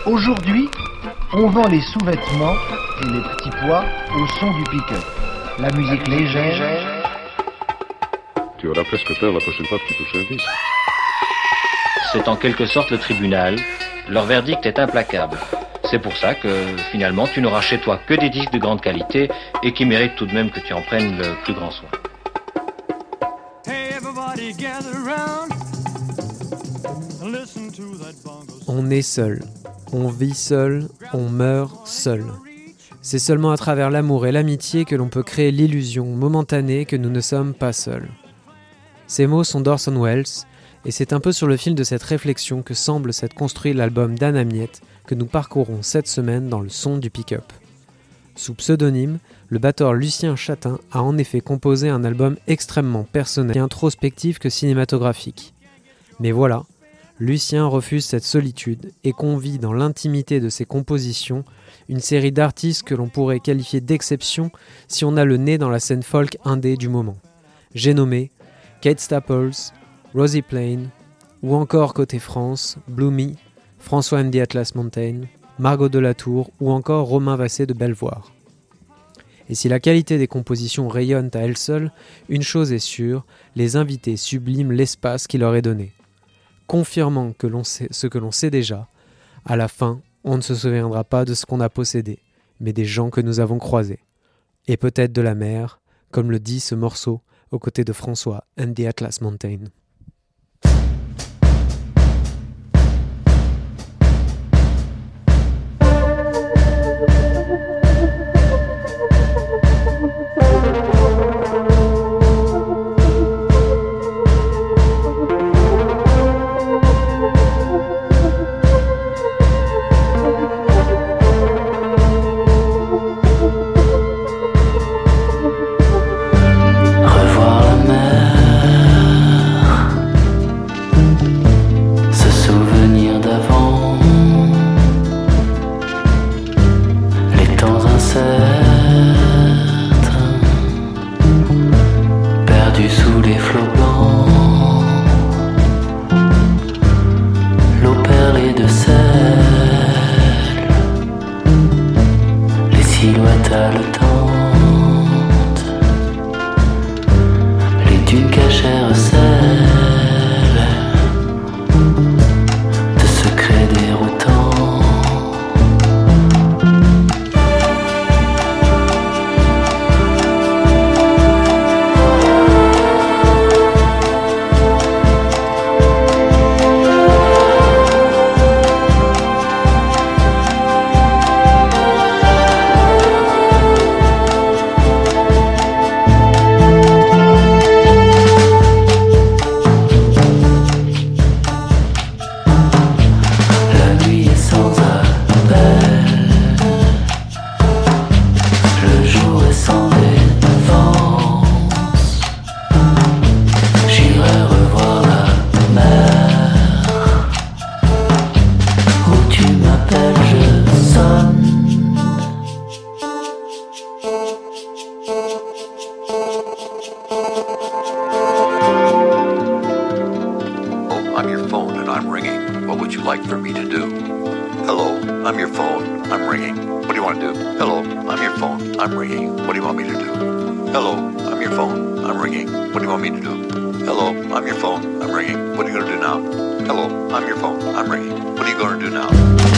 Aujourd'hui, on vend les sous-vêtements et les petits pois au son du pick-up. La musique légère. Tu auras presque peur la prochaine fois que tu touches un disque. C'est en quelque sorte le tribunal. Leur verdict est implacable. C'est pour ça que, finalement, tu n'auras chez toi que des disques de grande qualité et qui méritent tout de même que tu en prennes le plus grand soin. On est seul, on vit seul, on meurt seul. C'est seulement à travers l'amour et l'amitié que l'on peut créer l'illusion momentanée que nous ne sommes pas seuls. Ces mots sont d'Orson Welles, et c'est un peu sur le fil de cette réflexion que semble s'être construit l'album d'Anna Miette que nous parcourons cette semaine dans le son du pick-up. Sous pseudonyme, le batteur Lucien Chatin a en effet composé un album extrêmement personnel et introspectif que cinématographique. Mais voilà, Lucien refuse cette solitude et convie dans l'intimité de ses compositions une série d'artistes que l'on pourrait qualifier d'exception si on a le nez dans la scène folk indé du moment. J'ai nommé Kate Staples, Rosie Plain, ou encore côté France, Bloomy, François and the Atlas Mountain, Margot Delatour ou encore Romain Vassé de Belvoir. Et si la qualité des compositions rayonne à elle seule, une chose est sûre, les invités subliment l'espace qui leur est donné. Confirmant ce que l'on sait déjà, à la fin, on ne se souviendra pas de ce qu'on a possédé, mais des gens que nous avons croisés. Et peut-être de la mer, comme le dit ce morceau aux côtés de François and the Atlas Mountain. Hello, I'm your phone. I'm ringing. What are you going to do now?